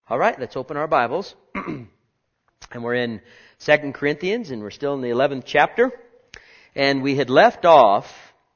All right, let's open our Bibles. And we're in 2 Corinthians, and we're still in the 11th chapter. And we had left off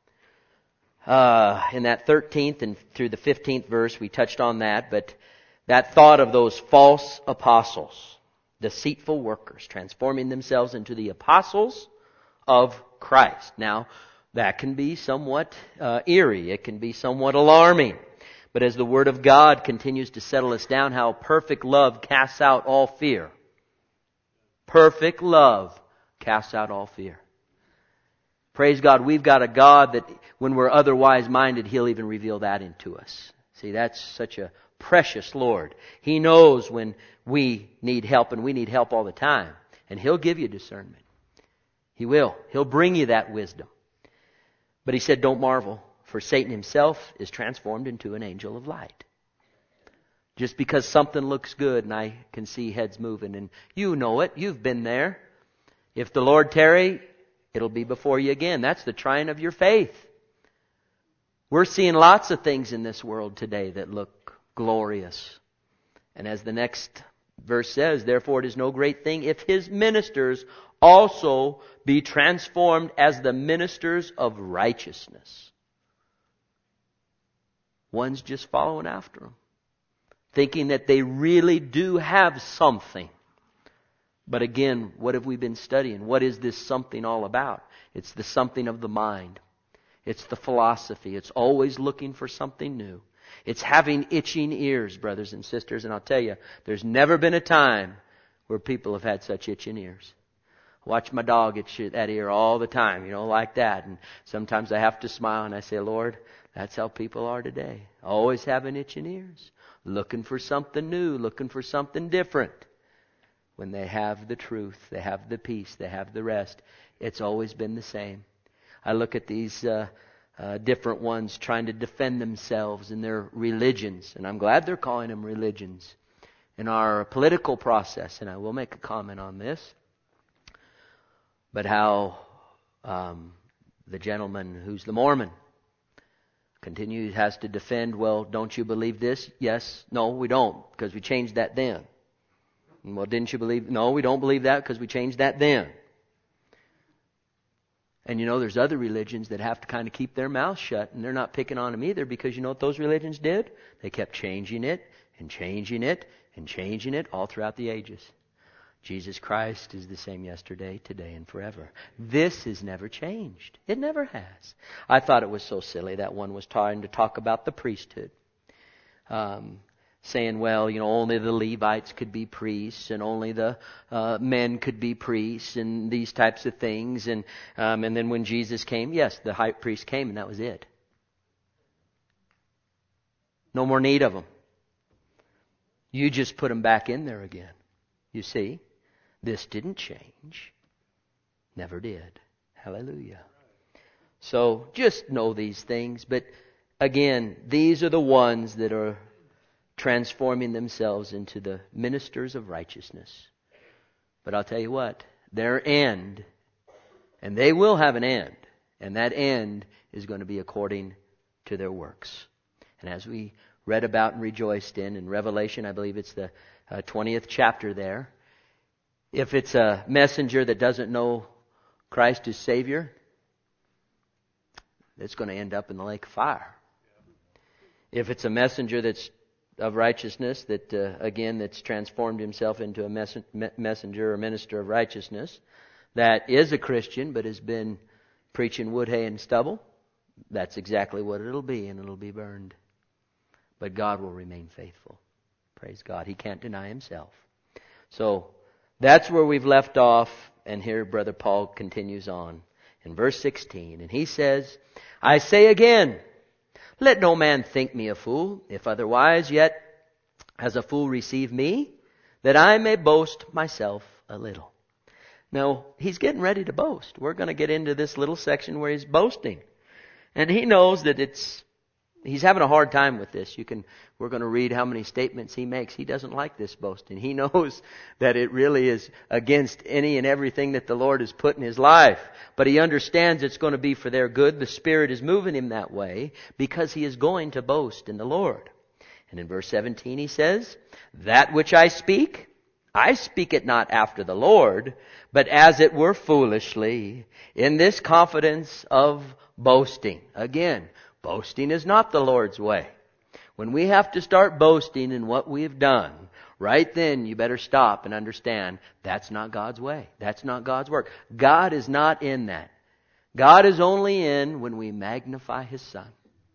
in that 13th and through the 15th verse. We touched on that, but that thought of those false apostles, deceitful workers, transforming themselves into the apostles of Christ. Now, that can be somewhat eerie. It can be somewhat alarming. But as the Word of God continues to settle us down, how perfect love casts out all fear. Perfect love casts out all fear. Praise God, we've got a God that when we're otherwise minded, He'll even reveal that into us. See, that's such a precious Lord. He knows when we need help, and we need help all the time. And He'll give you discernment. He will. He'll bring you that wisdom. But He said, don't marvel. For Satan himself is transformed into an angel of light. Just because something looks good and I can see heads moving, and you know it, you've been there. If the Lord tarry, it'll be before you again. That's the trying of your faith. We're seeing lots of things in this world today that look glorious. And as the next verse says, therefore it is no great thing if His ministers also be transformed as the ministers of righteousness. One's just following after them, thinking that they really do have something. But again, what have we been studying? What is this something all about? It's the something of the mind. It's the philosophy. It's always looking for something new. It's having itching ears, brothers and sisters. And I'll tell you, there's never been a time where people have had such itching ears. Watch my dog itch that ear all the time, like that. And sometimes I have to smile and I say, Lord, that's how people are today. Always having itching ears. Looking for something new. Looking for something different. When they have the truth, they have the peace, they have the rest. It's always been the same. I look at these different ones trying to defend themselves in their religions. And I'm glad they're calling them religions. In our political process, and I will make a comment on this. But how the gentleman who's the Mormon has to defend, well, don't you believe this? Yes. No, we don't, because we changed that then. And, well, didn't you believe? No, we don't believe that because we changed that then. And there's other religions that have to kind of keep their mouths shut, and they're not picking on them either, because you know what those religions did? They kept changing it and changing it and changing it all throughout the ages. Jesus Christ is the same yesterday, today, and forever. This has never changed. It never has. I thought it was so silly that one was trying to talk about the priesthood. Saying, well, only the Levites could be priests, and only the men could be priests, and these types of things. And then when Jesus came, yes, the high priest came, and that was it. No more need of them. You just put them back in there again. You see? This didn't change. Never did. Hallelujah. So just know these things. But again, these are the ones that are transforming themselves into the ministers of righteousness. But I'll tell you what, their end, and they will have an end, and that end is going to be according to their works. And as we read about and rejoiced in Revelation, I believe it's the 20th chapter there, if it's a messenger that doesn't know Christ as Savior, it's going to end up in the lake of fire. If it's a messenger that's of righteousness, that's transformed himself into a messenger or minister of righteousness, that is a Christian but has been preaching wood, hay, and stubble, that's exactly what it'll be, and it'll be burned. But God will remain faithful. Praise God. He can't deny Himself. So, that's where we've left off, and here Brother Paul continues on in verse 16. And he says, I say again, let no man think me a fool, if otherwise, yet as a fool receive me, that I may boast myself a little. Now, he's getting ready to boast. We're going to get into this little section where he's boasting. And he knows that he's having a hard time with this. We're going to read how many statements he makes. He doesn't like this boasting. He knows that it really is against any and everything that the Lord has put in his life. But he understands it's going to be for their good. The Spirit is moving him that way because he is going to boast in the Lord. And in verse 17 he says, that which I speak it not after the Lord, but as it were foolishly, in this confidence of boasting. Again, boasting is not the Lord's way. When we have to start boasting in what we've done, right then you better stop and understand that's not God's way. That's not God's work. God is not in that. God is only in when we magnify His Son.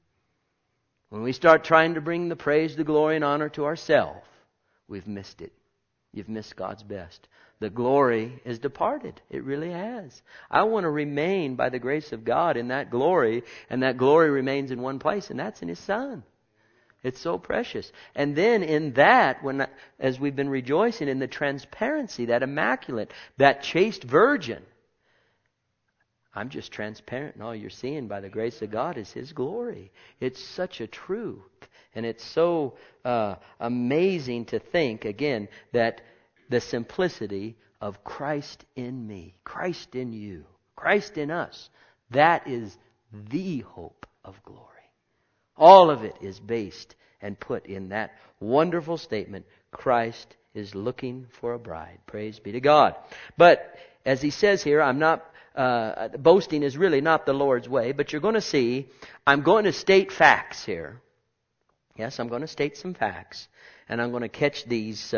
When we start trying to bring the praise, the glory, and honor to ourselves, we've missed it. You've missed God's best. The glory is departed. It really has. I want to remain by the grace of God in that glory, and that glory remains in one place, and that's in His Son. It's so precious. And then in that, as we've been rejoicing in the transparency, that immaculate, that chaste virgin, I'm just transparent, and all you're seeing by the grace of God is His glory. It's such a truth. And it's so amazing to think, again, that the simplicity of Christ in me, Christ in you, Christ in us, that is the hope of glory. All of it is based and put in that wonderful statement, Christ is looking for a bride. Praise be to God. But as he says here, boasting is really not the Lord's way, but you're going to see, I'm going to state facts here. Yes, I'm going to state some facts, and I'm going to catch these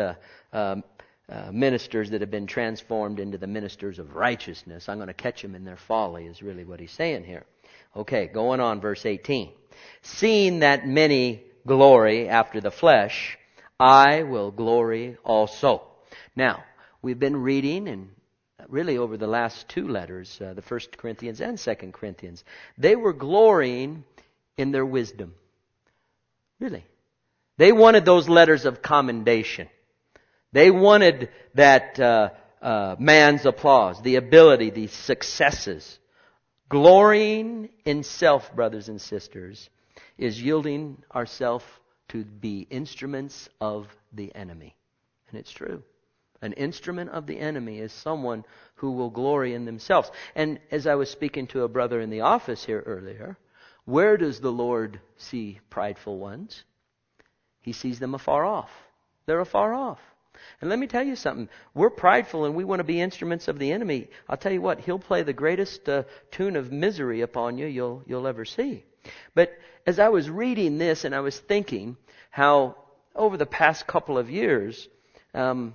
ministers that have been transformed into the ministers of righteousness. I'm going to catch them in their folly is really what he's saying here. Okay, going on, verse 18. Seeing that many glory after the flesh, I will glory also. Now, we've been reading, and really over the last two letters, the 1 Corinthians and 2 Corinthians, they were glorying in their wisdom. Really. They wanted those letters of commendation. They wanted that man's applause, the ability, the successes. Glorying in self, brothers and sisters, is yielding ourselves to be instruments of the enemy. And it's true. An instrument of the enemy is someone who will glory in themselves. And as I was speaking to a brother in the office here earlier, where does the Lord see prideful ones? He sees them afar off. They're afar off. And let me tell you something. We're prideful and we want to be instruments of the enemy. I'll tell you what, he'll play the greatest tune of misery upon you you'll ever see. But as I was reading this and I was thinking how over the past couple of years, I've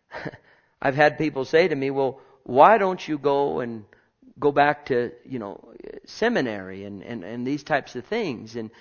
had people say to me, well, why don't you go back to, seminary and these types of things and,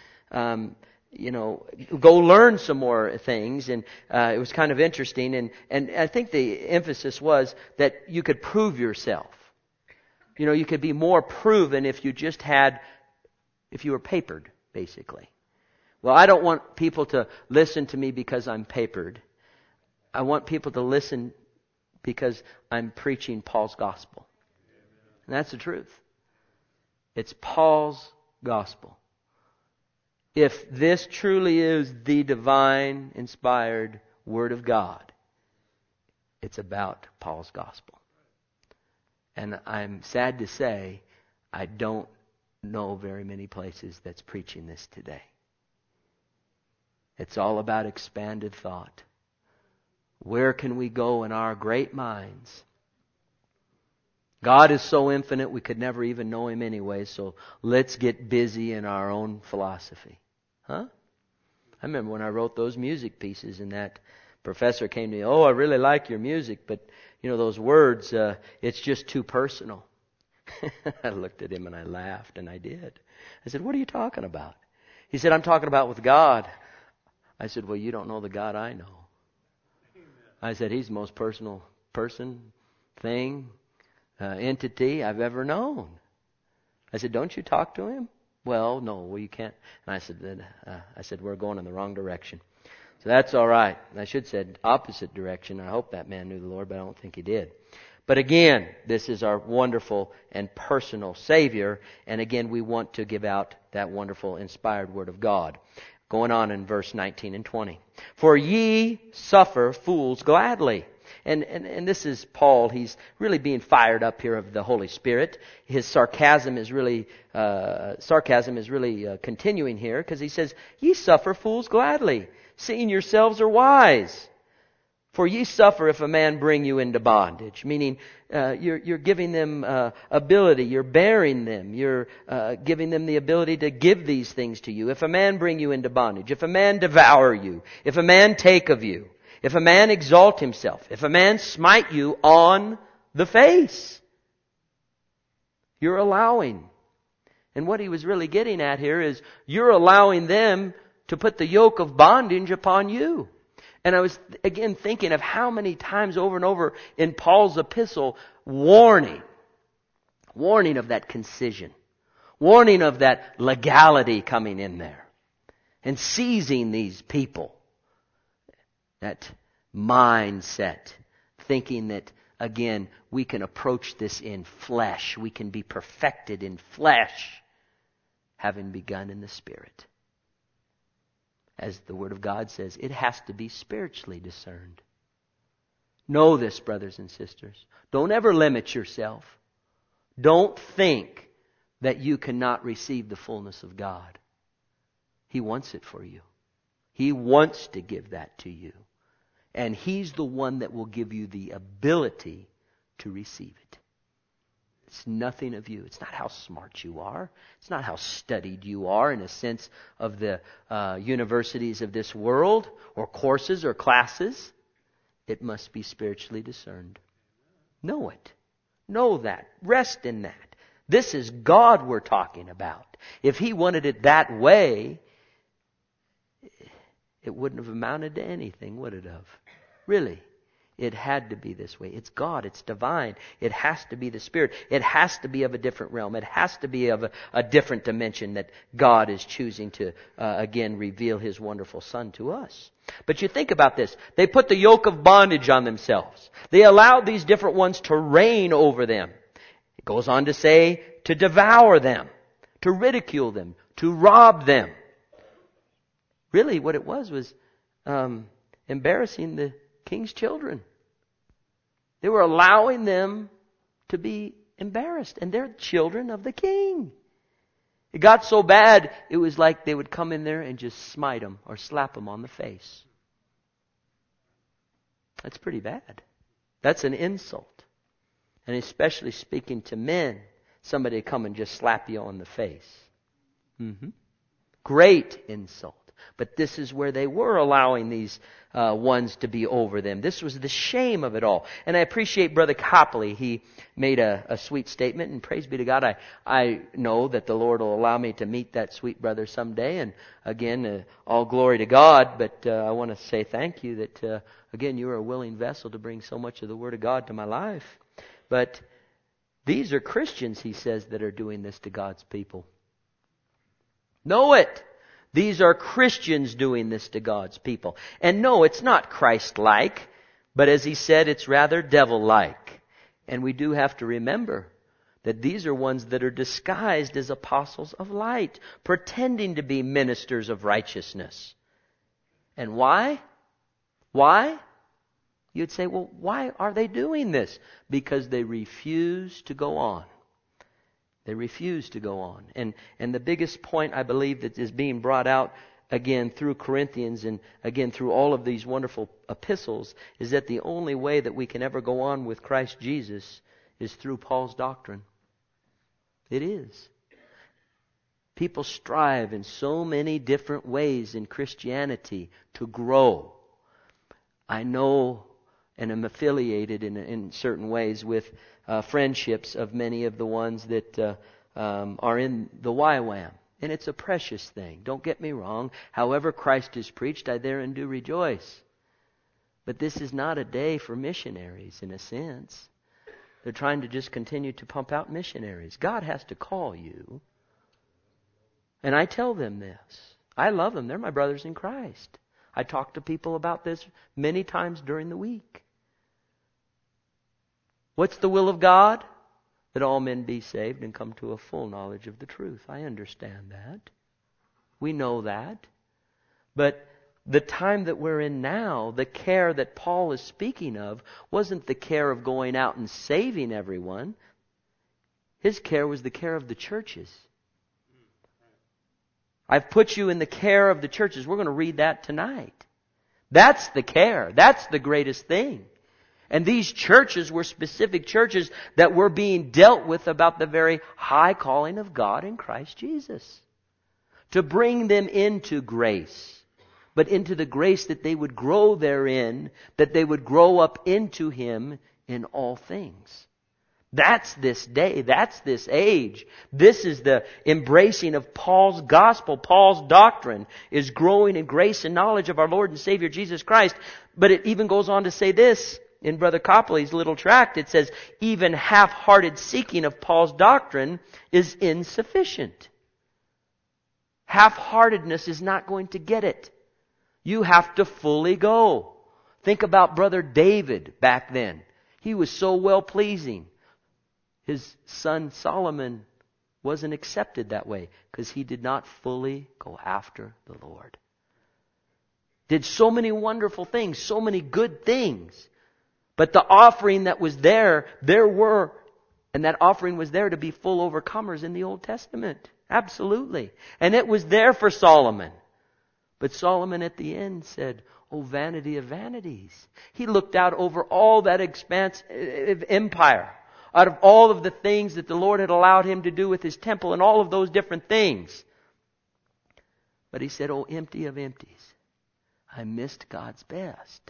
go learn some more things. And it was kind of interesting. And I think the emphasis was that you could prove yourself. You could be more proven if you were papered, basically. Well, I don't want people to listen to me because I'm papered. I want people to listen because I'm preaching Paul's gospel. And that's the truth. It's Paul's gospel. If this truly is the divine, inspired Word of God, it's about Paul's gospel. And I'm sad to say, I don't know very many places that's preaching this today. It's all about expanded thought. Where can we go in our great minds? God is so infinite we could never even know Him anyway, so let's get busy in our own philosophy. Huh? I remember when I wrote those music pieces and that professor came to me, I really like your music, but those words, it's just too personal. I looked at him and I laughed, and I did. I said, what are you talking about? He said, I'm talking about with God. I said, well, you don't know the God I know. I said, He's the most personal person, thing, entity I've ever known. I said, don't you talk to Him? Well, no, you can't. And I said, we're going in the wrong direction. So that's all right. I should have said opposite direction. I hope that man knew the Lord, but I don't think he did. But again, this is our wonderful and personal Savior. And again, we want to give out that wonderful, inspired Word of God. Going on in verse 19 and 20. For ye suffer fools gladly. And this is Paul. He's really being fired up here of the Holy Spirit. His sarcasm is really continuing here because he says, ye suffer fools gladly, seeing yourselves are wise. For ye suffer if a man bring you into bondage. Meaning, you're giving them ability. You're bearing them. You're giving them the ability to give these things to you. If a man bring you into bondage. If a man devour you. If a man take of you. If a man exalt himself. If a man smite you on the face. You're allowing. And what he was really getting at here is, you're allowing them to put the yoke of bondage upon you. And I was, again, thinking of how many times over and over in Paul's epistle, warning of that concision. Warning of that legality coming in there. And seizing these people. That mindset. Thinking that, again, we can approach this in flesh. We can be perfected in flesh, having begun in the Spirit. As the Word of God says, it has to be spiritually discerned. Know this, brothers and sisters. Don't ever limit yourself. Don't think that you cannot receive the fullness of God. He wants it for you. He wants to give that to you. And He's the one that will give you the ability to receive it. It's nothing of you. It's not how smart you are. It's not how studied you are in a sense of the universities of this world or courses or classes. It must be spiritually discerned. Know it. Know that. Rest in that. This is God we're talking about. If He wanted it that way, it wouldn't have amounted to anything, would it have? Really. It had to be this way. It's God. It's divine. It has to be the Spirit. It has to be of a different realm. It has to be of a different dimension that God is choosing to, again, reveal His wonderful Son to us. But you think about this. They put the yoke of bondage on themselves. They allowed these different ones to reign over them. It goes on to say to devour them, to ridicule them, to rob them. Really, what it was embarrassing the king's children. They were allowing them to be embarrassed. And they're children of the king. It got so bad, it was like they would come in there and just smite them or slap them on the face. That's pretty bad. That's an insult. And especially speaking to men, somebody come and just slap you on the face. Great insult. But this is where they were allowing these ones to be over them. This was the shame of it all. And I appreciate Brother Copley. He made a sweet statement, and praise be to God. I know that the Lord will allow me to meet that sweet brother someday. And again, all glory to God. But I want to say thank you that, again, you are a willing vessel to bring so much of the Word of God to my life. But these are Christians, he says, that are doing this to God's people. Know it. These are Christians doing this to God's people. And no, it's not Christ-like, but as he said, it's rather devil-like. And we do have to remember that these are ones that are disguised as apostles of light, pretending to be ministers of righteousness. And why? Why? You'd say, well, why are they doing this? Because they refuse to go on. They refuse to go on. And the biggest point, I believe, that is being brought out again through Corinthians and again through all of these wonderful epistles is that the only way that we can ever go on with Christ Jesus is through Paul's doctrine. It is. People strive in so many different ways in Christianity to grow. I know and am affiliated in certain ways with friendships of many of the ones that are in the YWAM. And it's a precious thing. Don't get me wrong. However Christ is preached, I therein do rejoice. But this is not a day for missionaries in a sense. They're trying to just continue to pump out missionaries. God has to call you. And I tell them this. I love them. They're my brothers in Christ. I talk to people about this many times during the week. What's the will of God? That all men be saved and come to a full knowledge of the truth. I understand that. We know that. But the time that we're in now, the care that Paul is speaking of, wasn't the care of going out and saving everyone. His care was the care of the churches. I've put you in the care of the churches. We're going to read that tonight. That's the care. That's the greatest thing. And these churches were specific churches that were being dealt with about the very high calling of God in Christ Jesus. To bring them into grace, but into the grace that they would grow therein, that they would grow up into Him in all things. That's this day. That's this age. This is the embracing of Paul's gospel. Paul's doctrine is growing in grace and knowledge of our Lord and Savior Jesus Christ. But it even goes on to say this in Brother Copley's little tract. It says, even half-hearted seeking of Paul's doctrine is insufficient. Half-heartedness is not going to get it. You have to fully go. Think about Brother David back then. He was so well-pleasing. His son Solomon wasn't accepted that way because he did not fully go after the Lord. Did so many wonderful things, so many good things. But the offering that was there and that offering was there to be full overcomers in the Old Testament. Absolutely. And it was there for Solomon. But Solomon at the end said, "Oh, vanity of vanities." He looked out over all that expanse of empire, out of all of the things that the Lord had allowed him to do with His temple and all of those different things. But he said, "Oh, empty of empties. I missed God's best."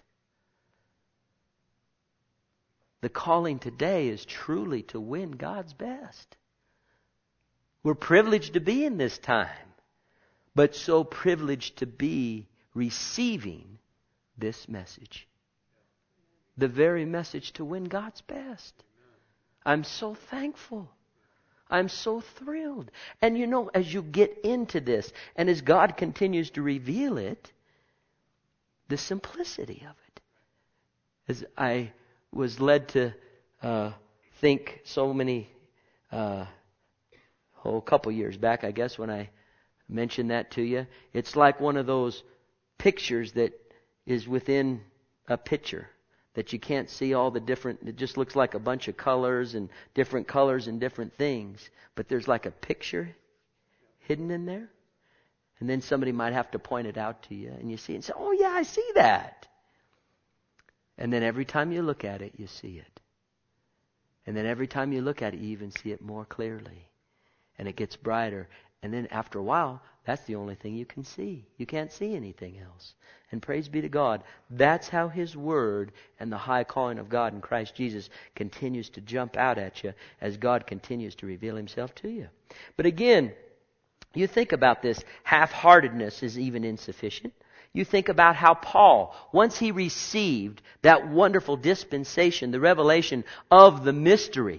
The calling today is truly to win God's best. We're privileged to be in this time, but so privileged to be receiving this message. The very message to win God's best. I'm so thankful. I'm so thrilled. And you know, as you get into this, and as God continues to reveal it, the simplicity of it. As I was led to think so many, a couple years back, I guess, when I mentioned that to you, it's like one of those pictures that is within a picture. That you can't see all the different, it just looks like a bunch of colors and different things. But there's like a picture hidden in there. And then somebody might have to point it out to you. And you see it and say, "Oh yeah, I see that." And then every time you look at it, you see it. And then every time you look at it, you even see it more clearly. And it gets brighter. And then after a while, that's the only thing you can see. You can't see anything else. And praise be to God, that's how His Word and the high calling of God in Christ Jesus continues to jump out at you as God continues to reveal Himself to you. But again, you think about this, half-heartedness is even insufficient. You think about how Paul, once he received that wonderful dispensation, the revelation of the mystery,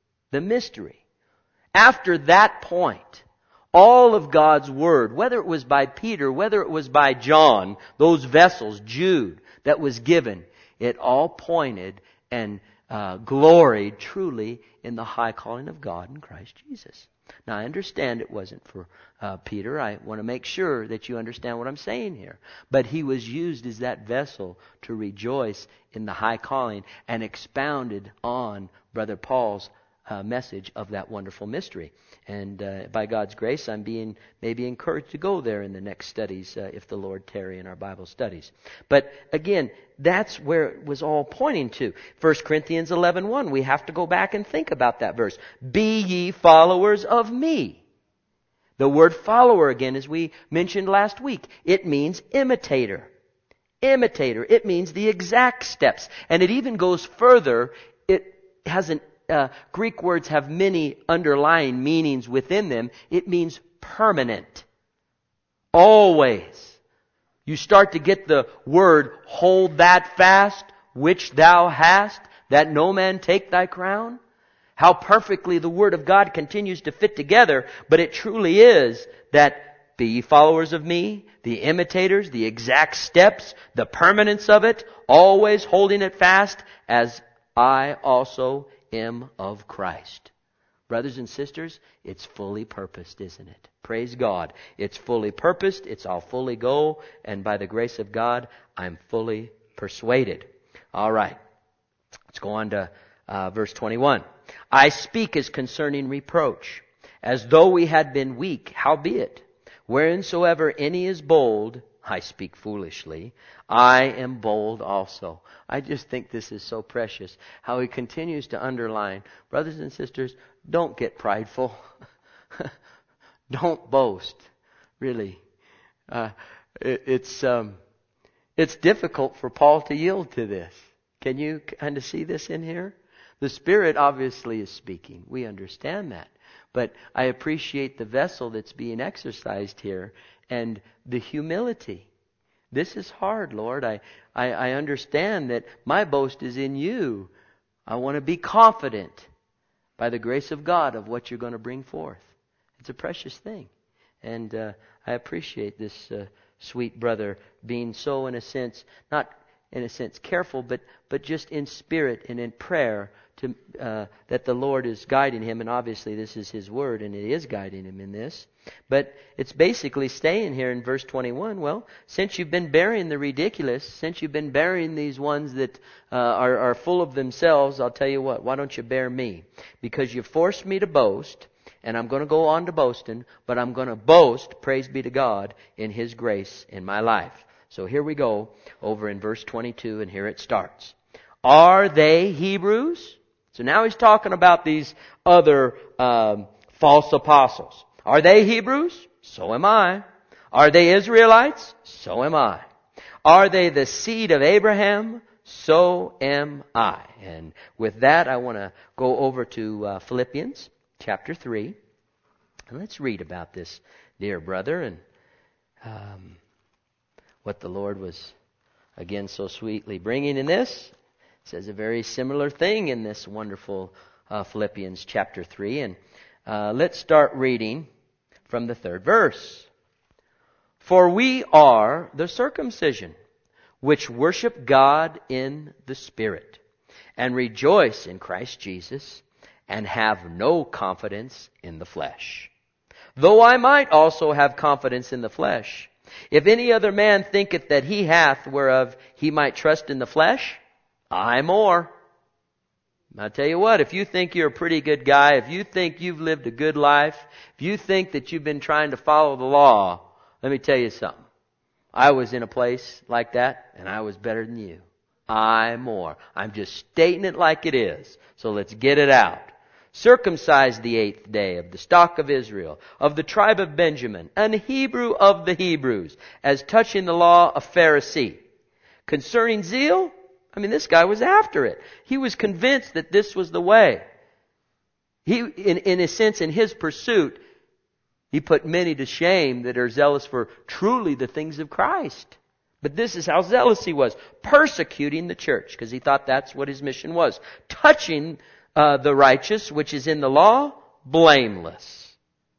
after that point, all of God's Word, whether it was by Peter, whether it was by John, those vessels, Jude, that was given, it all pointed and gloried truly in the high calling of God in Christ Jesus. Now, I understand it wasn't for Peter. I want to make sure that you understand what I'm saying here. But he was used as that vessel to rejoice in the high calling and expounded on Brother Paul's message of that wonderful mystery. And by God's grace, I'm being maybe encouraged to go there in the next studies if the Lord tarry in our Bible studies. But again, that's where it was all pointing to. 1 Corinthians 11:1. We have to go back and think about that verse. Be ye followers of me. The word follower, again, as we mentioned last week, it means imitator. Imitator. It means the exact steps. And it even goes further. It has Greek words have many underlying meanings within them. It means permanent. Always. You start to get the word, hold that fast, which thou hast, that no man take thy crown. How perfectly the Word of God continues to fit together, but it truly is that be ye followers of me, the imitators, the exact steps, the permanence of it, always holding it fast, as I also am of Christ. Brothers and sisters, it's fully purposed, isn't it? Praise God. It's fully purposed. It's all fully go. And by the grace of God, I'm fully persuaded. All right. Let's go on to verse 21. I speak as concerning reproach, as though we had been weak. Howbeit, whereinsoever any is bold, I speak foolishly. I am bold also. I just think this is so precious. How he continues to underline, brothers and sisters, don't get prideful. Don't boast. Really. It's difficult for Paul to yield to this. Can you kind of see this in here? The Spirit obviously is speaking. We understand that. But I appreciate the vessel that's being exercised here and the humility. This is hard, Lord. I understand that my boast is in you. I want to be confident by the grace of God of what you're going to bring forth. It's a precious thing. And I appreciate this sweet brother being so, in a sense, not in a sense careful, but just in spirit and in prayer to that the Lord is guiding him. And obviously this is His Word, and it is guiding him in this. But it's basically staying here in verse 21. Well, since you've been bearing the ridiculous, since you've been bearing these ones that are full of themselves, I'll tell you what, why don't you bear me? Because you forced me to boast, and I'm going to go on to boasting, but I'm going to boast, praise be to God, in His grace in my life. So here we go over in verse 22, and here it starts. Are they Hebrews? So now he's talking about these other false apostles. Are they Hebrews? So am I. Are they Israelites? So am I. Are they the seed of Abraham? So am I. And with that, I want to go over to Philippians chapter 3. And let's read about this dear brother and what the Lord was, again, so sweetly bringing in this. It says a very similar thing in this wonderful Philippians chapter 3. And let's start reading from the 3rd verse. For we are the circumcision, which worship God in the Spirit, and rejoice in Christ Jesus, and have no confidence in the flesh. Though I might also have confidence in the flesh. If any other man thinketh that he hath whereof he might trust in the flesh, I more. I'll tell you what, if you think you're a pretty good guy, if you think you've lived a good life, if you think that you've been trying to follow the law, let me tell you something. I was in a place like that, and I was better than you. I more. I'm just stating it like it is. So let's get it out. Circumcised the 8th day of the stock of Israel, of the tribe of Benjamin, an Hebrew of the Hebrews, as touching the law, a Pharisee. Concerning zeal, this guy was after it. He was convinced that this was the way. He, in a sense, in his pursuit, he put many to shame that are zealous for truly the things of Christ. But this is how zealous he was. Persecuting the church, because he thought that's what his mission was. Touching the righteous, which is in the law, blameless.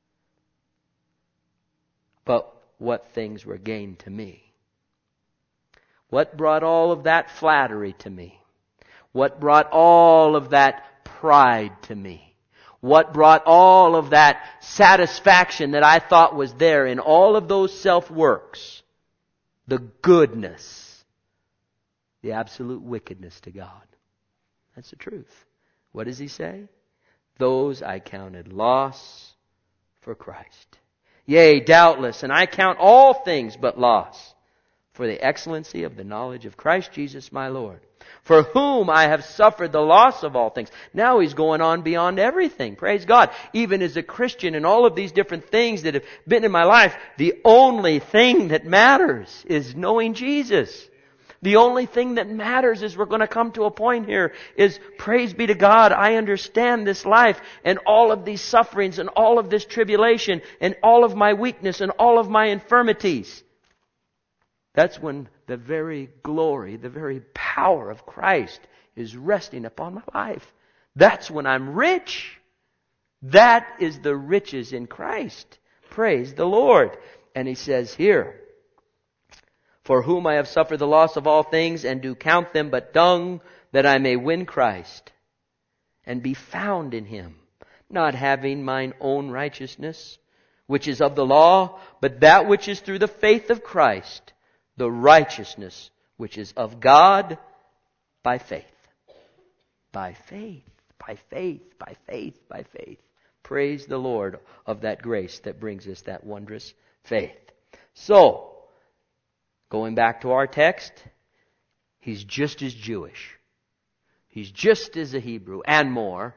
But what things were gained to me? What brought all of that flattery to me? What brought all of that pride to me? What brought all of that satisfaction that I thought was there in all of those self-works? The goodness, the absolute wickedness to God. That's the truth. What does he say? Those I counted loss for Christ. Yea, doubtless, and I count all things but loss for the excellency of the knowledge of Christ Jesus my Lord, for whom I have suffered the loss of all things. Now he's going on beyond everything. Praise God. Even as a Christian and all of these different things that have been in my life, the only thing that matters is knowing Jesus. The only thing that matters is we're going to come to a point here is, praise be to God, I understand this life and all of these sufferings and all of this tribulation and all of my weakness and all of my infirmities. That's when the very glory, the very power of Christ is resting upon my life. That's when I'm rich. That is the riches in Christ. Praise the Lord. And he says here, for whom I have suffered the loss of all things, and do count them but dung, that I may win Christ, and be found in Him, not having mine own righteousness, which is of the law, but that which is through the faith of Christ, the righteousness which is of God by faith. By faith, by faith, by faith, by faith. Praise the Lord of that grace that brings us that wondrous faith. So, Going back to our text, he's just as Jewish. He's just as a Hebrew and more.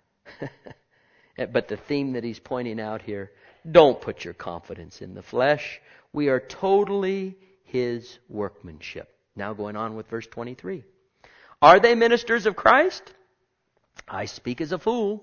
But the theme that he's pointing out here, don't put your confidence in the flesh. We are totally his workmanship. Now going on with verse 23. Are they ministers of Christ? I speak as a fool.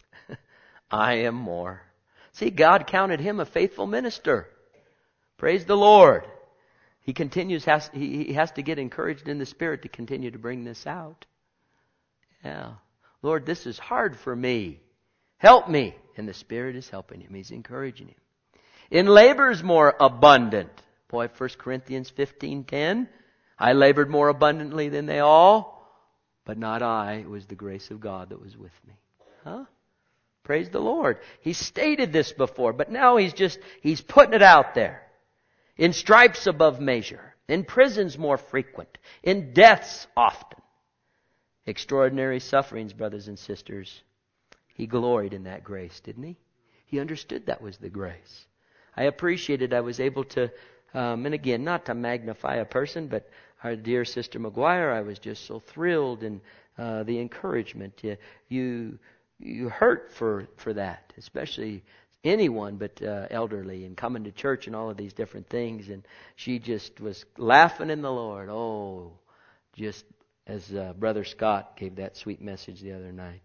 I am more. See, God counted him a faithful minister. Praise the Lord. He continues, he has to get encouraged in the Spirit to continue to bring this out. Yeah. Lord, this is hard for me. Help me. And the Spirit is helping him. He's encouraging him. In labors more abundant. Boy, 1 Corinthians 15:10. I labored more abundantly than they all, but not I. It was the grace of God that was with me. Huh? Praise the Lord. He stated this before, but now he's putting it out there. In stripes above measure. In prisons more frequent. In deaths often. Extraordinary sufferings, brothers and sisters. He gloried in that grace, didn't he? He understood that was the grace. I appreciated I was able to, and again, not to magnify a person, but our dear Sister McGuire, I was just so thrilled in the encouragement. You hurt for that, especially anyone but elderly, and coming to church and all of these different things. And she just was laughing in the Lord. Oh, just as Brother Scott gave that sweet message the other night,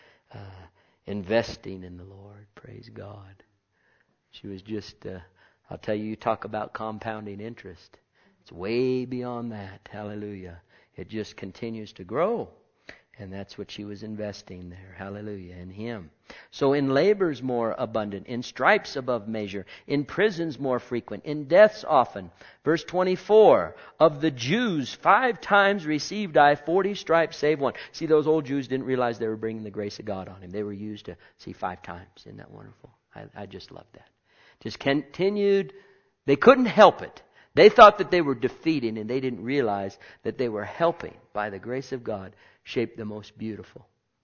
investing in the Lord. Praise God. She was just, I'll tell you, you talk about compounding interest. It's way beyond that. Hallelujah. It just continues to grow. And that's what she was investing there. Hallelujah. In Him. So in labors more abundant, in stripes above measure, in prisons more frequent, in deaths often. Verse 24, of the Jews 5 times received I 40 stripes save one. See, those old Jews didn't realize they were bringing the grace of God on him. They were used to see 5 times. Isn't that wonderful? I just love that. Just continued. They couldn't help it. They thought that they were defeating, and they didn't realize that they were helping, by the grace of God, shape the most beautiful,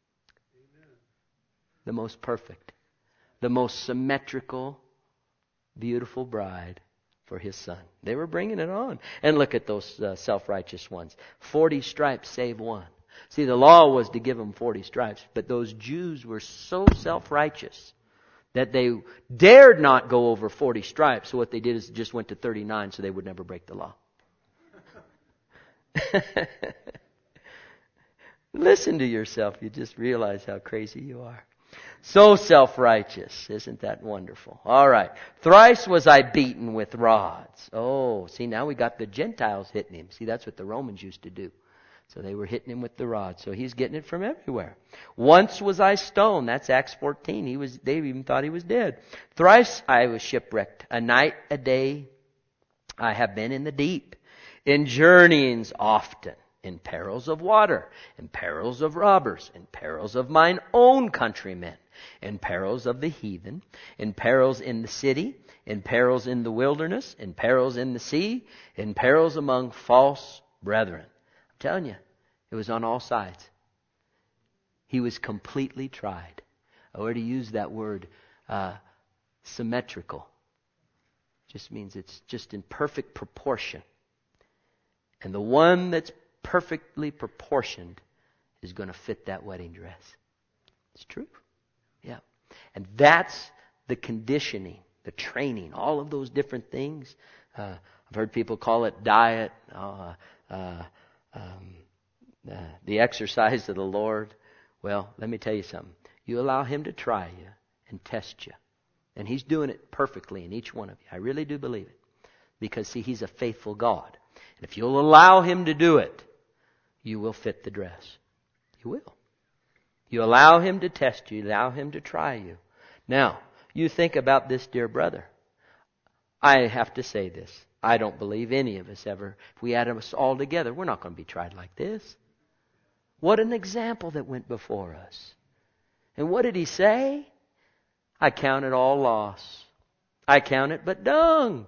the most perfect, the most symmetrical, beautiful bride for His Son. They were bringing it on. And look at those self-righteous ones. 40 stripes save one. See, the law was to give them 40 stripes, but those Jews were so self-righteous that they dared not go over 40 stripes. So what they did is just went to 39 so they would never break the law. Listen to yourself. You just realize how crazy you are. So self-righteous. Isn't that wonderful? All right. Thrice was I beaten with rods. Oh, see, now we got the Gentiles hitting him. See, that's what the Romans used to do. So they were hitting him with the rod. So he's getting it from everywhere. Once was I stoned. That's Acts 14. They even thought he was dead. Thrice I was shipwrecked. A night, a day, I have been in the deep. In journeyings often. In perils of water. In perils of robbers. In perils of mine own countrymen. In perils of the heathen. In perils in the city. In perils in the wilderness. In perils in the sea. In perils among false brethren. I'm telling you, it was on all sides. He was completely tried. I already used that word, symmetrical. Just means it's just in perfect proportion. And the one that's perfectly proportioned is going to fit that wedding dress. It's true. Yeah. And that's the conditioning, the training, all of those different things. I've heard people call it diet, the exercise of the Lord. Well, let me tell you something. You allow Him to try you and test you. And He's doing it perfectly in each one of you. I really do believe it. Because, see, He's a faithful God. And if you'll allow Him to do it, you will fit the dress. You will. You allow Him to test you. Allow Him to try you. Now, you think about this dear brother. I have to say this. I don't believe any of us ever, if we had us all together, we're not going to be tried like this. What an example that went before us. And what did he say? I count it all loss. I count it but dung.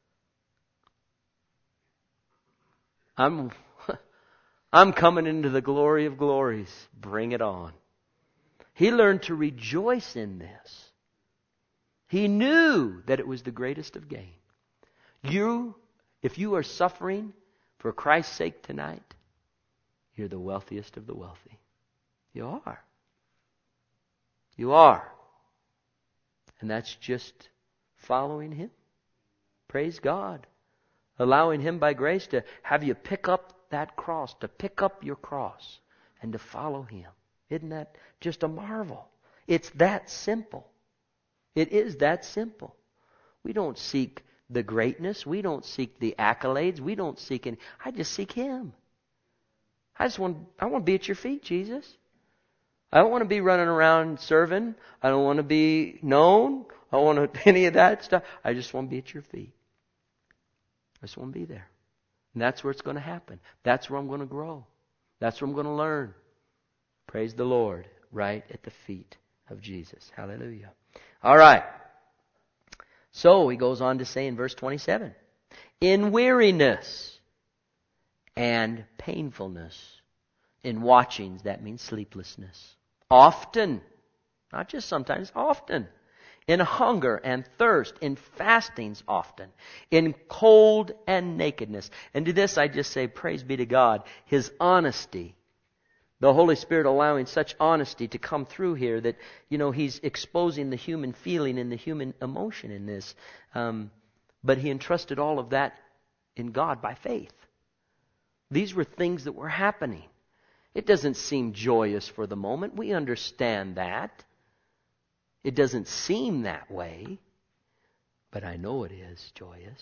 I'm coming into the glory of glories. Bring it on. He learned to rejoice in this. He knew that it was the greatest of gain. You If you are suffering for Christ's sake tonight, you're the wealthiest of the wealthy. You are. You are. And that's just following Him. Praise God. Allowing Him by grace to have you pick up that cross, to pick up your cross and to follow Him. Isn't that just a marvel? It's that simple. It is that simple. We don't seek the greatness. We don't seek the accolades. We don't seek any. I just seek Him. I want to be at your feet, Jesus. I don't want to be running around serving. I don't want to be known. I don't want to, any of that stuff. I just want to be at your feet. I just want to be there. And that's where it's going to happen. That's where I'm going to grow. That's where I'm going to learn. Praise the Lord. Right at the feet of Jesus. Hallelujah. All right. So he goes on to say in verse 27, in weariness and painfulness, in watchings, that means sleeplessness. Often, not just sometimes, often. In hunger and thirst, in fastings often, in cold and nakedness. And to this I just say, praise be to God, His honesty. The Holy Spirit allowing such honesty to come through here that, He's exposing the human feeling and the human emotion in this. But He entrusted all of that in God by faith. These were things that were happening. It doesn't seem joyous for the moment. We understand that. It doesn't seem that way. But I know it is joyous.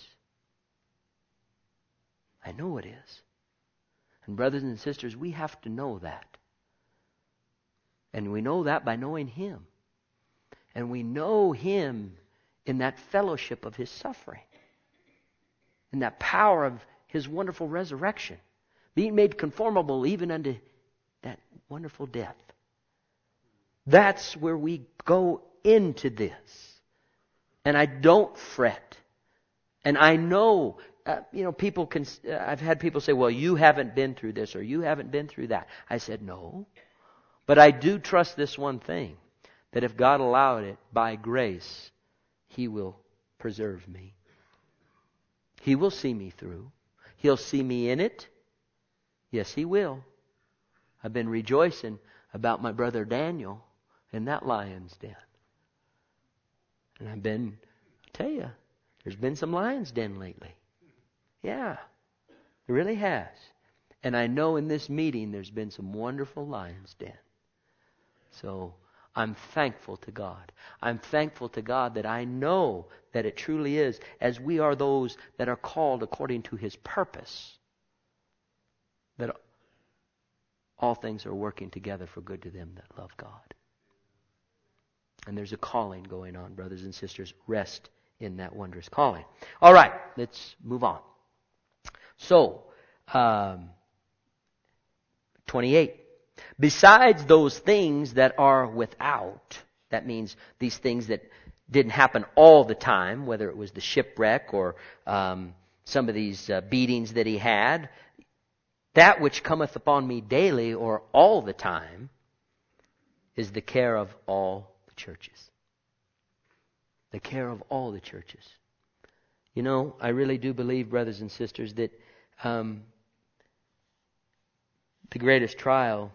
I know it is. And brothers and sisters, we have to know that. And we know that by knowing Him. And we know Him in that fellowship of His suffering. In that power of His wonderful resurrection. Being made conformable even unto that wonderful death. That's where we go into this. And I don't fret. And I know, people can, I've had people say, well, you haven't been through this or you haven't been through that. I said, no. But I do trust this one thing, that if God allowed it by grace, He will preserve me. He will see me through. He'll see me in it. Yes, He will. I've been rejoicing about my brother Daniel in that lion's den. And I'll tell you, there's been some lion's den lately. Yeah, it really has. And I know in this meeting there's been some wonderful lion's den. So I'm thankful to God. I'm thankful to God that I know that it truly is, as we are those that are called according to His purpose, that all things are working together for good to them that love God. And there's a calling going on, brothers and sisters. Rest in that wondrous calling. All right, let's move on. So, 28. Besides those things that are without, that means these things that didn't happen all the time, whether it was the shipwreck or some of these beatings that he had, that which cometh upon me daily or all the time is the care of all the churches. The care of all the churches. I really do believe, brothers and sisters, that the greatest trial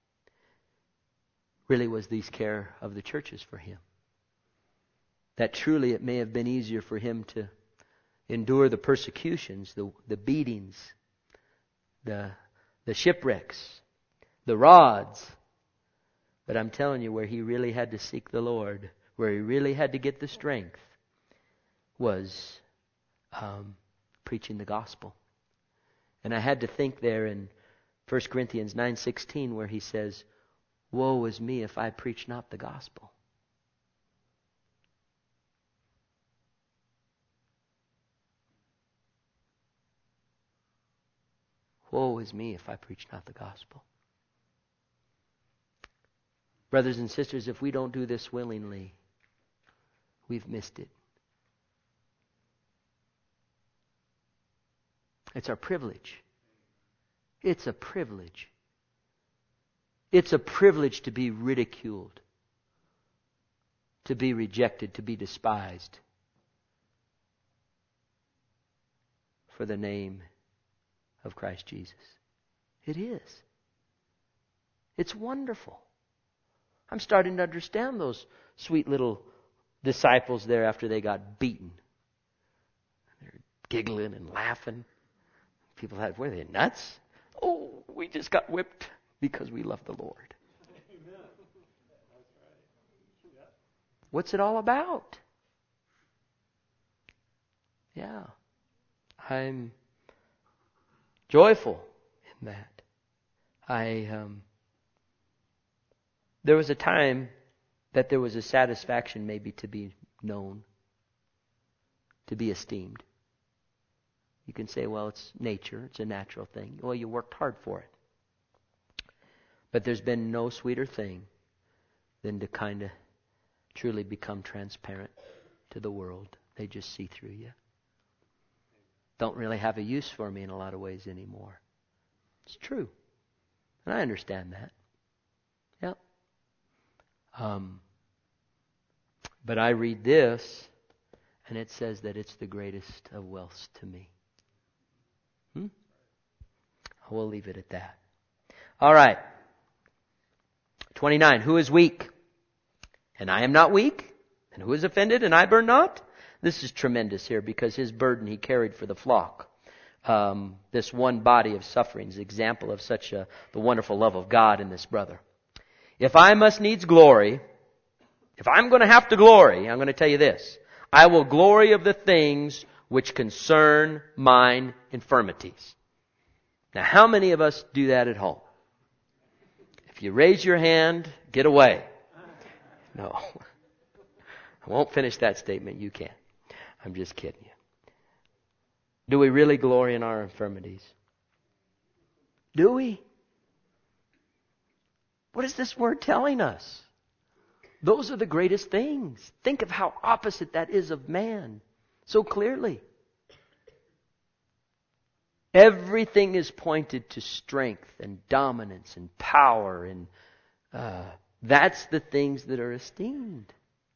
really was these care of the churches for him. That truly it may have been easier for him to endure the persecutions, the beatings, the shipwrecks, the rods. But I'm telling you, where he really had to seek the Lord, where he really had to get the strength, was preaching the gospel. And I had to think there in 1 Corinthians 9:16 where he says, woe is me if I preach not the gospel. Woe is me if I preach not the gospel. Brothers and sisters, if we don't do this willingly, we've missed it. It's our privilege. It's a privilege. It's a privilege to be ridiculed, to be rejected, to be despised for the name of Christ Jesus. It is. It's wonderful. I'm starting to understand those sweet little disciples there after they got beaten. They're giggling and laughing. People had, were they nuts? Oh, we just got whipped because we love the Lord. What's it all about? Yeah. I'm joyful in that. There was a time that there was a satisfaction maybe to be known, to be esteemed. You can say, well, it's nature, it's a natural thing. Well, you worked hard for it. But there's been no sweeter thing than to kind of truly become transparent to the world. They just see through you. Don't really have a use for me in a lot of ways anymore. It's true. And I understand that. Yeah. But I read this, and it says that it's the greatest of wealths to me. We'll leave it at that. All right. 29. Who is weak? And I am not weak. And who is offended? And I burn not. This is tremendous here because his burden he carried for the flock. This one body of suffering is an example of such the wonderful love of God in this brother. If I must needs glory, if I'm going to have to glory, I'm going to tell you this. I will glory of the things which concern mine infirmities. Now, how many of us do that at home? If you raise your hand, get away. No. I won't finish that statement. You can. I'm just kidding you. Do we really glory in our infirmities? Do we? What is this word telling us? Those are the greatest things. Think of how opposite that is of man. So clearly. Everything is pointed to strength and dominance and power, and that's the things that are esteemed.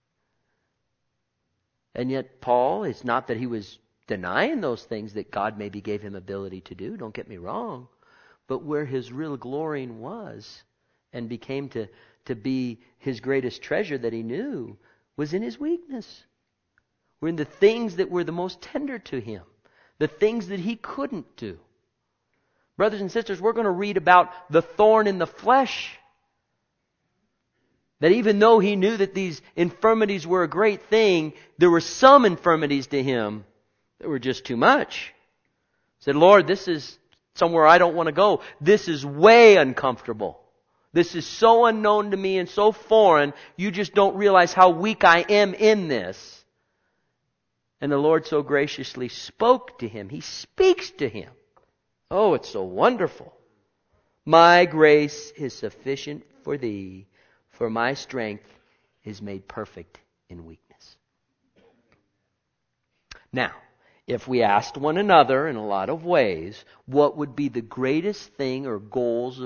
And yet Paul, it's not that he was denying those things that God maybe gave him ability to do, don't get me wrong, but where his real glorying was and became to be his greatest treasure that he knew was in his weakness. Were in the things that were the most tender to him. The things that he couldn't do. Brothers and sisters, we're going to read about the thorn in the flesh. That even though he knew that these infirmities were a great thing, there were some infirmities to him that were just too much. He said, Lord, this is somewhere I don't want to go. This is way uncomfortable. This is so unknown to me and so foreign, you just don't realize how weak I am in this. And the Lord so graciously spoke to him. He speaks to him. Oh, it's so wonderful. My grace is sufficient for thee, for my strength is made perfect in weakness. Now, if we asked one another in a lot of ways, what would be the greatest thing or goals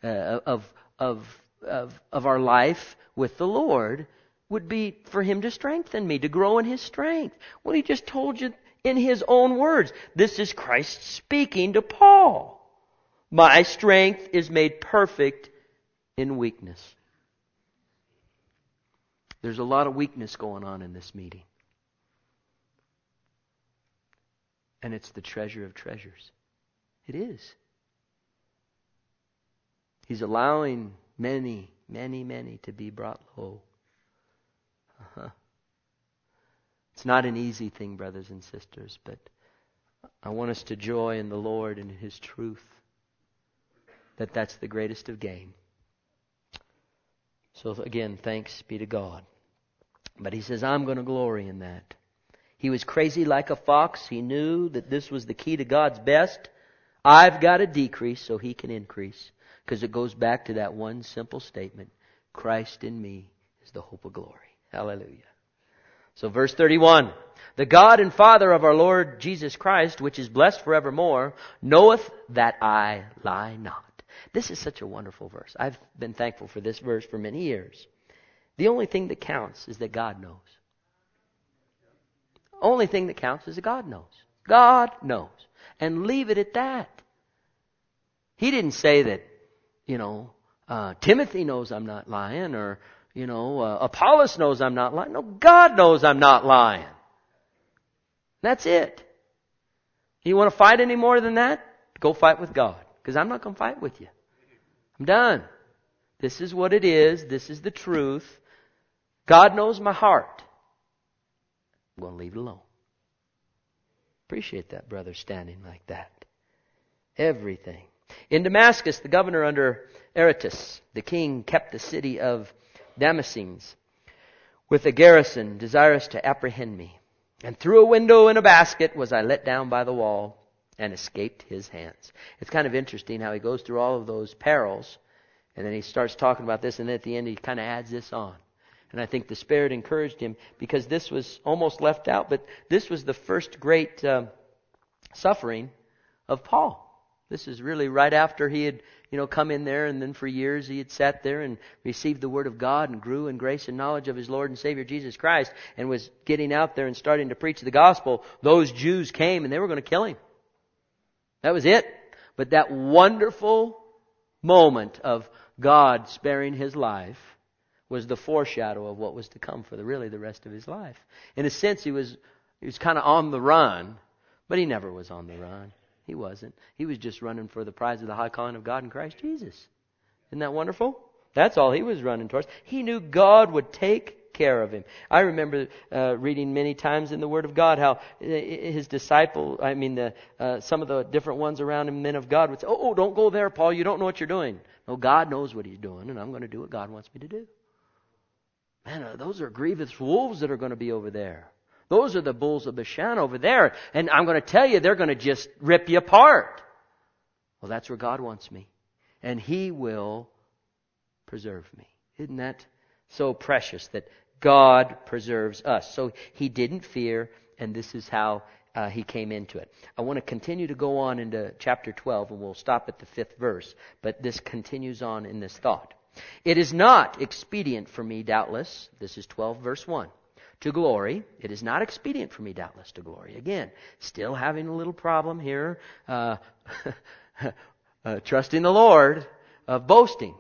of our life with the Lord, would be for Him to strengthen me, to grow in His strength. Well, He just told you in His own words. This is Christ speaking to Paul. My strength is made perfect in weakness. There's a lot of weakness going on in this meeting. And it's the treasure of treasures. It is. He's allowing many, many, many to be brought low. It's not an easy thing, brothers and sisters, but I want us to joy in the Lord and in His truth. That's the greatest of gain. So again, thanks be to God. But he says, I'm going to glory in that. He was crazy like a fox. He knew that this was the key to God's best. I've got to decrease so He can increase. Because it goes back to that one simple statement. Christ in me is the hope of glory. Hallelujah. So verse 31. The God and Father of our Lord Jesus Christ, which is blessed forevermore, knoweth that I lie not. This is such a wonderful verse. I've been thankful for this verse for many years. The only thing that counts is that God knows. Only thing that counts is that God knows. God knows. and leave it at that. He didn't say that, Timothy knows I'm not lying, or, Apollos knows I'm not lying. No, God knows I'm not lying. That's it. You want to fight any more than that? Go fight with God. Because I'm not going to fight with you. I'm done. This is what it is. This is the truth. God knows my heart. I'm going to leave it alone. Appreciate that brother standing like that. Everything. In Damascus, the governor under Aretas, the king kept the city of Damascenes with a garrison desirous to apprehend me. And through a window in a basket was I let down by the wall and escaped his hands. It's kind of interesting how he goes through all of those perils, and then he starts talking about this, and then at the end he kind of adds this on. And I think the Spirit encouraged him, because this was almost left out, but this was the first great suffering of Paul. This is really right after he had, come in there, and then for years he had sat there and received the Word of God and grew in grace and knowledge of his Lord and Savior Jesus Christ, and was getting out there and starting to preach the gospel. Those Jews came and they were going to kill him. That was it. But that wonderful moment of God sparing his life was the foreshadow of what was to come for the rest of his life. In a sense, he was kind of on the run, but he never was on the run. He wasn't. He was just running for the prize of the high calling of God in Christ Jesus. Isn't that wonderful? That's all he was running towards. He knew God would take care of him. I remember reading many times in the Word of God how his disciple, some of the different ones around him, men of God, would say, "Oh, don't go there, Paul. You don't know what you're doing." No, God knows what he's doing, and I'm going to do what God wants me to do. Man, those are grievous wolves that are going to be over there. Those are the bulls of Bashan over there. And I'm going to tell you, they're going to just rip you apart. Well, that's where God wants me. And He will preserve me. Isn't that so precious that God preserves us? So He didn't fear, and this is how He came into it. I want to continue to go on into chapter 12, and we'll stop at the 5th verse. But this continues on in this thought. It is not expedient for me, doubtless, this is 12 verse 1, to glory. It is not expedient for me, doubtless, to glory. Again, still having a little problem here, trusting the Lord, of boasting.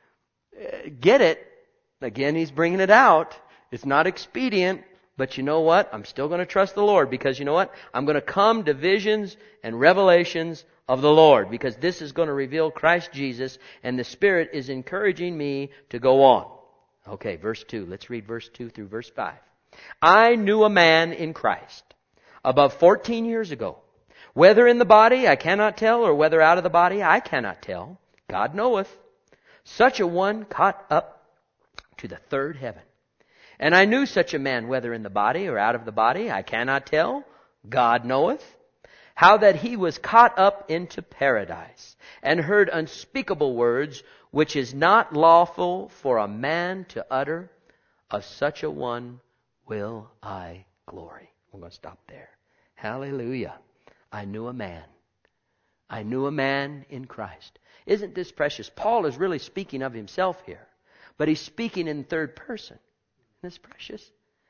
Get it. Again, he's bringing it out. It's not expedient, but you know what? I'm still going to trust the Lord, because you know what? I'm going to come to visions and revelations of the Lord, because this is going to reveal Christ Jesus, and the Spirit is encouraging me to go on. Okay, verse 2. Let's read verse 2 through verse 5. I knew a man in Christ above 14 years ago. Whether in the body I cannot tell, or whether out of the body I cannot tell. God knoweth. Such a one caught up to the third heaven. And I knew such a man, whether in the body or out of the body, I cannot tell. God knoweth. How that he was caught up into paradise, and heard unspeakable words, which is not lawful for a man to utter. Of such a one will I glory. I'm going to stop there. Hallelujah. I knew a man. I knew a man in Christ. Isn't this precious? Paul is really speaking of himself here, but he's speaking in third person. Isn't this precious?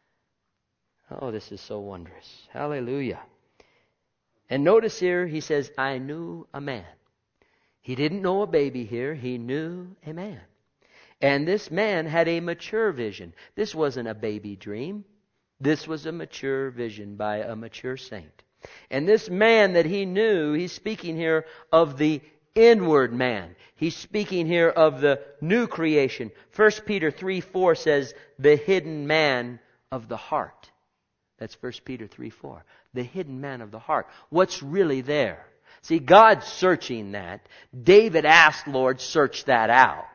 Oh, this is so wondrous. Hallelujah. And notice here, he says, I knew a man. He didn't know a baby here. He knew a man. And this man had a mature vision. This wasn't a baby dream. This was a mature vision by a mature saint. And this man that he knew, he's speaking here of the inward man. He's speaking here of the new creation. 1 Peter 3:4 says, the hidden man of the heart. That's 1 Peter 3:4. The hidden man of the heart. What's really there? See, God's searching that. David asked, Lord, search that out.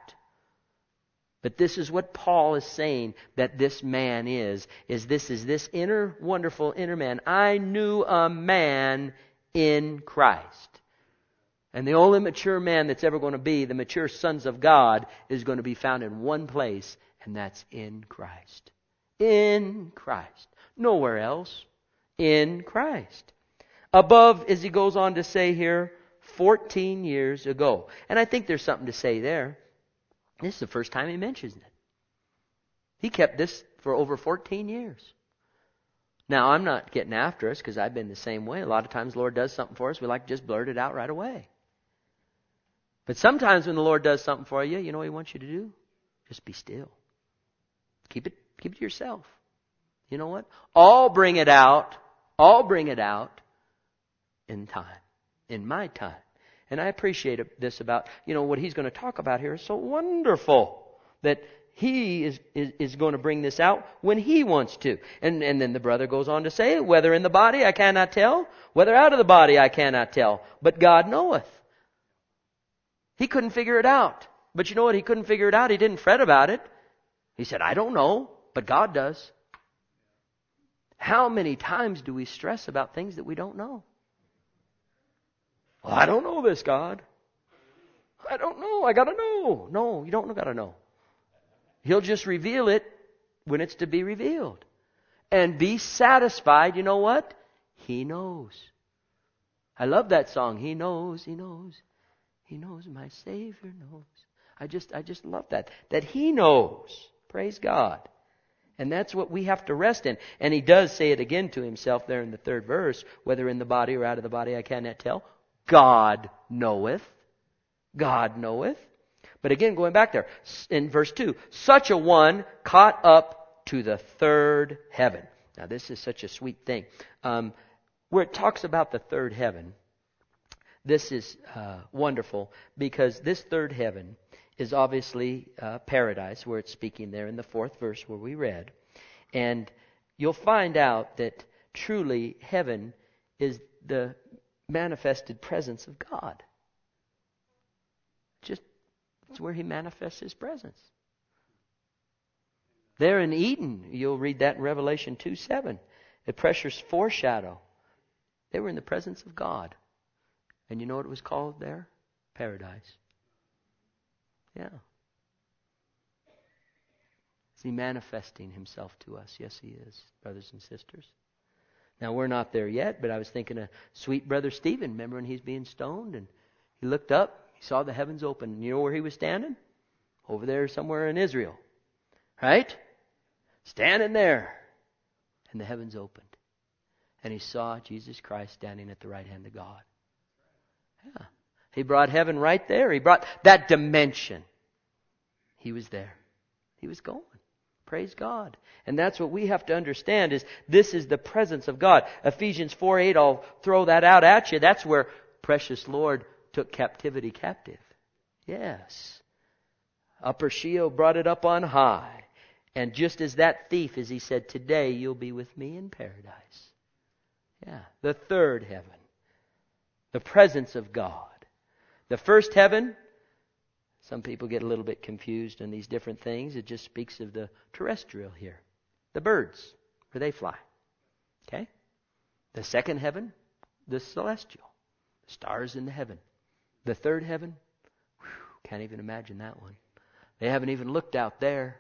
But this is what Paul is saying that this man is this inner, wonderful inner man. I knew a man in Christ. And the only mature man that's ever going to be, the mature sons of God, is going to be found in one place, and that's in Christ. In Christ. Nowhere else. In Christ. Above, as he goes on to say here, 14 years ago. And I think there's something to say there. This is the first time he mentions it. He kept this for over 14 years. Now, I'm not getting after us because I've been the same way. A lot of times the Lord does something for us, we like to just blurt it out right away. But sometimes when the Lord does something for you, you know what He wants you to do? Just be still. Keep it to yourself. You know what? I'll bring it out in time, in my time. And I appreciate this about, what He's going to talk about here is so wonderful that He is going to bring this out when He wants to. And then the brother goes on to say, whether in the body I cannot tell, whether out of the body I cannot tell, but God knoweth. He couldn't figure it out. But you know what? He couldn't figure it out. He didn't fret about it. He said, I don't know, but God does. How many times do we stress about things that we don't know? Well, I don't know this, God. I don't know. I got to know. No, you don't got to know. He'll just reveal it when it's to be revealed. And be satisfied. You know what? He knows. I love that song. He knows. He knows. He knows. My Savior knows. I just love that. That He knows. Praise God. And that's what we have to rest in. And He does say it again to Himself there in the 3rd verse. Whether in the body or out of the body I cannot tell. God knoweth. God knoweth. But again, going back there, in verse 2, such a one caught up to the 3rd heaven. Now this is such a sweet thing. Where it talks about the 3rd heaven, this is wonderful because this 3rd heaven is obviously paradise, where it's speaking there in the 4th verse where we read. And you'll find out that truly heaven is the manifested presence of God. It's where He manifests His presence. There in Eden, you'll read that in Revelation 2:7. A precious foreshadow. They were in the presence of God. And you know what it was called there? Paradise. Yeah. Is He manifesting Himself to us? Yes, He is, brothers and sisters. Now, we're not there yet, but I was thinking of sweet brother Stephen. Remember when he's being stoned and he looked up? He saw the heavens open. You know where he was standing? Over there somewhere in Israel. Right? Standing there. And the heavens opened. And he saw Jesus Christ standing at the right hand of God. Yeah. He brought heaven right there. He brought that dimension. He was there. He was going. Praise God. And that's what we have to understand is this is the presence of God. Ephesians 4:8, I'll throw that out at you. That's where precious Lord took captivity captive. Yes. Upper Sheol brought it up on high. And just as that thief, as he said, today you'll be with me in paradise. Yeah. The 3rd heaven. The presence of God. The 1st heaven, some people get a little bit confused in these different things. It just speaks of the terrestrial here. The birds, where they fly. Okay? The 2nd heaven, the celestial. The stars in the heaven. The 3rd heaven, can't even imagine that one. They haven't even looked out there.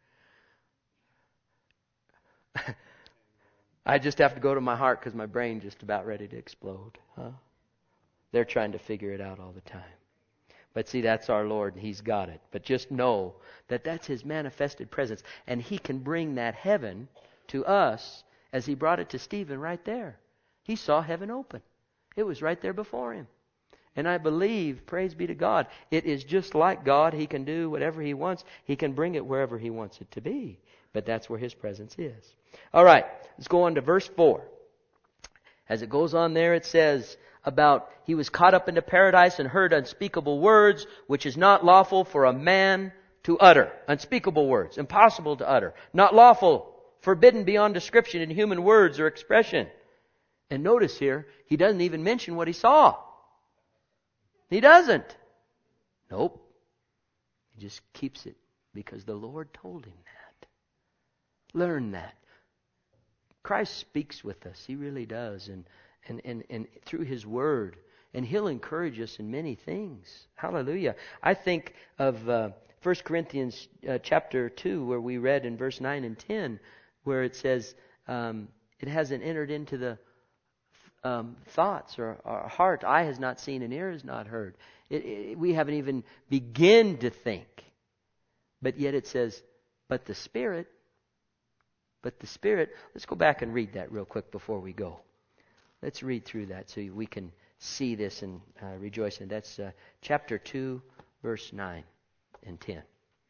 I just have to go to my heart because my brain's just about ready to explode. They're trying to figure it out all the time. But see, that's our Lord, and He's got it. But just know that that's His manifested presence. And He can bring that heaven to us as He brought it to Stephen right there. He saw heaven open. It was right there before him. And I believe, praise be to God, it is just like God. He can do whatever He wants. He can bring it wherever He wants it to be. But that's where His presence is. All right, let's go on to verse 4. As it goes on there, it says about he was caught up into paradise and heard unspeakable words, which is not lawful for a man to utter. Unspeakable words, impossible to utter. Not lawful, forbidden beyond description in human words or expression. And notice here, he doesn't even mention what he saw. He doesn't. Nope. He just keeps it because the Lord told him that. Learn that. Christ speaks with us. He really does. And through His Word. And He'll encourage us in many things. Hallelujah. I think of 1 Corinthians chapter 2 where we read in verse 9 and 10 where it says it hasn't entered into the thoughts or our heart. Eye has not seen and ear has not heard. We haven't even begun to think. But yet it says, but the Spirit But the Spirit, let's go back and read that real quick before we go. Let's read through that so we can see this and rejoice in it. That's chapter 2, verse 9 and 10.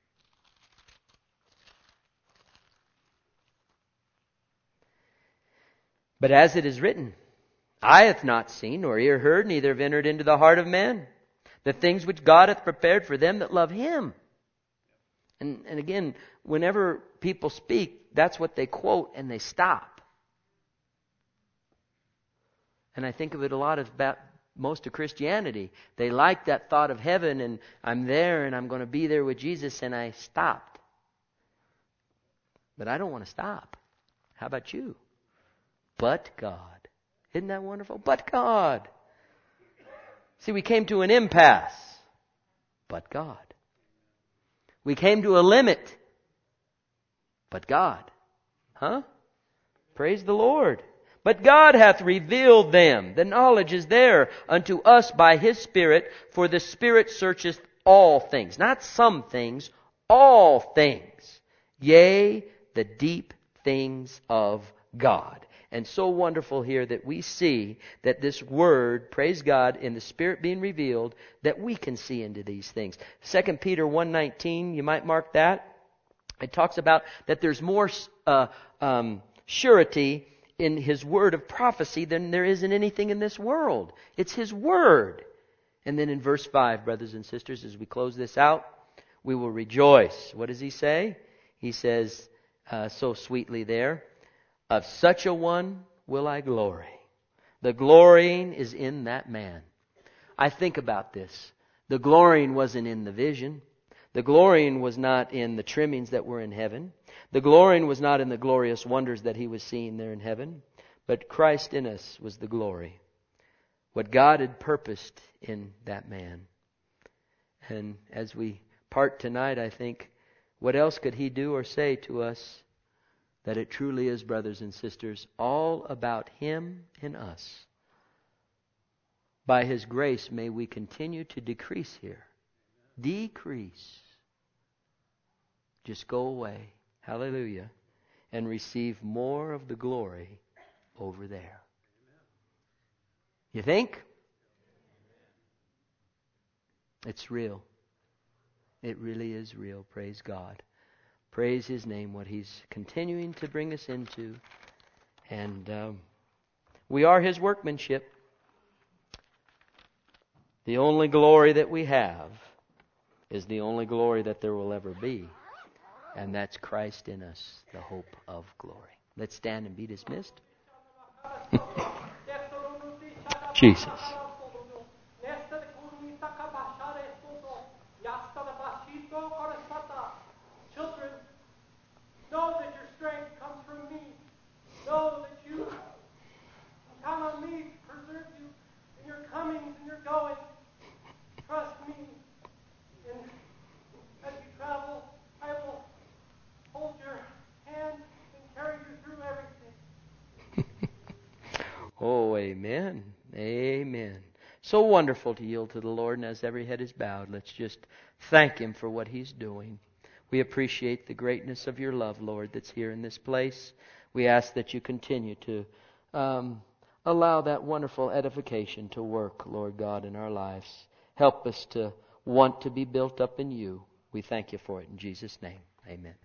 But as it is written, eye hath not seen, nor ear heard, neither have entered into the heart of man the things which God hath prepared for them that love Him. And again, whenever people speak, that's what they quote and they stop. And I think of it a lot about most of Christianity. They like that thought of heaven and I'm there and I'm going to be there with Jesus, and I stopped. But I don't want to stop. How about you? But God. Isn't that wonderful? But God. See, we came to an impasse. But God. We came to a limit. But God. Huh? Praise the Lord. But God hath revealed them. The knowledge is there unto us by His Spirit, for the Spirit searcheth all things. Not some things, all things. Yea, the deep things of God. And so wonderful here that we see that this Word, praise God, in the Spirit being revealed, that we can see into these things. 2 Peter 1:19, you might mark that. It talks about that there's more surety in His word of prophecy than there is in anything in this world. It's His Word. And then in verse 5, brothers and sisters, as we close this out, we will rejoice. What does he say? He says so sweetly there, of such a one will I glory. The glorying is in that man. I think about this. The glorying wasn't in the vision. The glorying was not in the trimmings that were in heaven. The glorying was not in the glorious wonders that he was seeing there in heaven. But Christ in us was the glory. What God had purposed in that man. And as we part tonight, I think, what else could He do or say to us? That it truly is, brothers and sisters, all about Him and us. By His grace may we continue to decrease here. Decrease. Just go away. Hallelujah. And receive more of the glory over there. You think? It's real. It really is real. Praise God. Praise His name, what He's continuing to bring us into. And we are His workmanship. The only glory that we have is the only glory that there will ever be. And that's Christ in us, the hope of glory. Let's stand and be dismissed. Jesus. Know that your strength comes from me. Know that you count on me to preserve you in your comings and your goings. Trust me. And as you travel, I will hold your hand and carry you through everything. Oh, amen. Amen. So wonderful to yield to the Lord, and as every head is bowed, let's just thank Him for what He's doing. We appreciate the greatness of your love, Lord, that's here in this place. We ask that you continue to allow that wonderful edification to work, Lord God, in our lives. Help us to want to be built up in you. We thank you for it in Jesus' name. Amen.